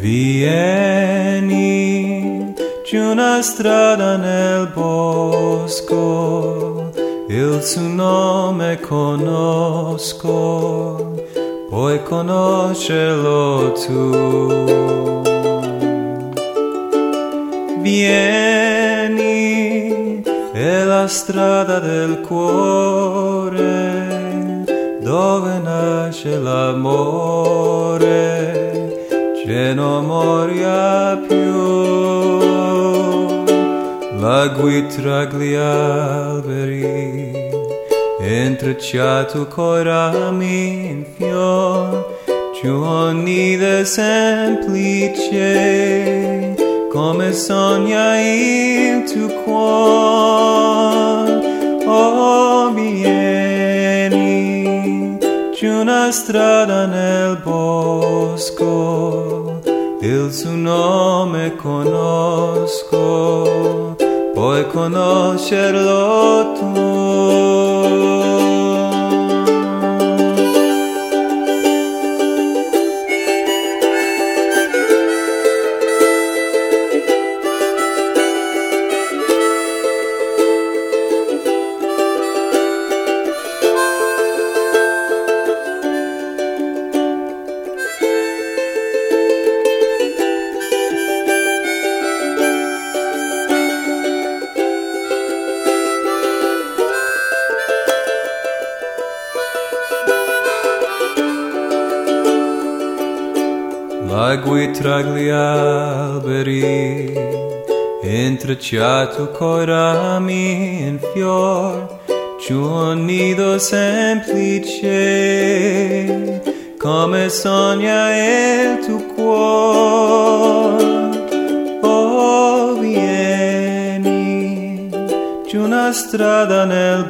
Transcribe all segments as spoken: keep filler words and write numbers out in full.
Vieni giù una strada nel bosco, il suo nome conosco, puoi conoscerlo tu. Vieni, è la strada del cuore, dove nasce l'amore, che non morirà più. Lagui tra gli alberi, intrecciato coi rami in fior, giù ogni nido semplice, come sogna il tuo cuore. Oh, vieni giù una strada nel bosco, il suo nome conosco, puoi conoscerlo tu. Lagui tra gli alberi, intrecciato coi rami in fior, giù un nido semplice, come sogna il tuo cuore. Oh, vieni giù una strada nel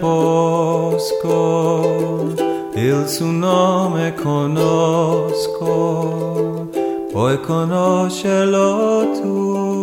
bosco, il suo nome conosco, puoi conoscerlo tu.